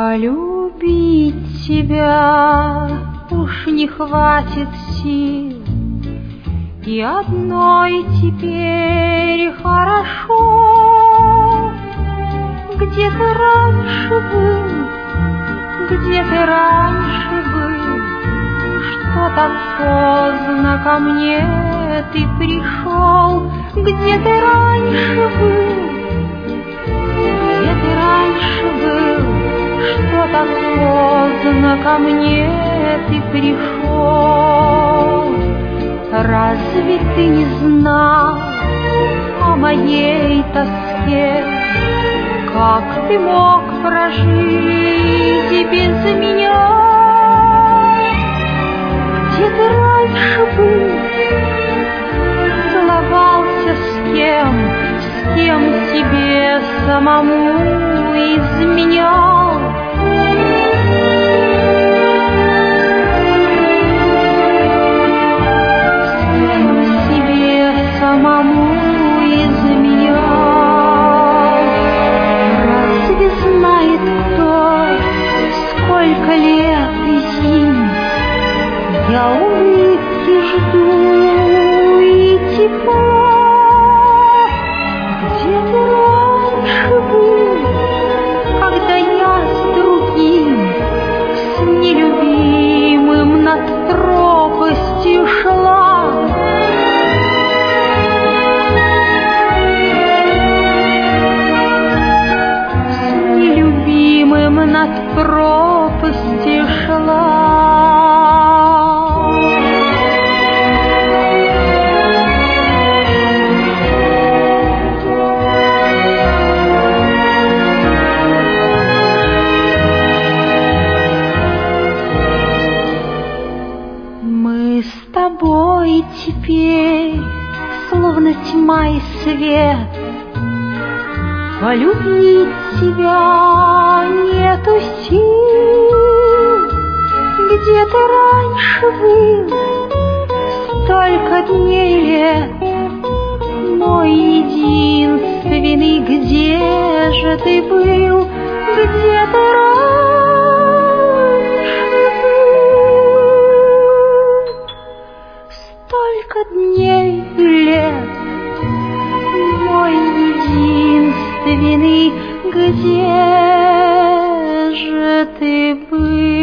Полюбить тебя уж не хватит сил, и одной теперь хорошо. Где ты раньше был, где ты раньше был, что так поздно ко мне ты пришел? Где ты раньше был, где ты раньше был, что так поздно ко мне ты пришел? Разве ты не знал о моей тоске? Как ты мог прожить без меня? Где ты раньше был, целовался с кем себе самому изменял? С кем себе самому изменял? Разве знает кто, сколько лет и зим я улыбки жду и тепла? Где ты раньше был, когда я с другим, с нелюбимым над пропастью шла? С нелюбимым над пропастью шла. Мы с тобой теперь словно тьма и свет. Полюбить тебя нету сил. Где ты раньше был, столько дней лет, мой единственный, где же ты был? Где ты раньше был? Столько дней и лет, мой единственный, где же ты был?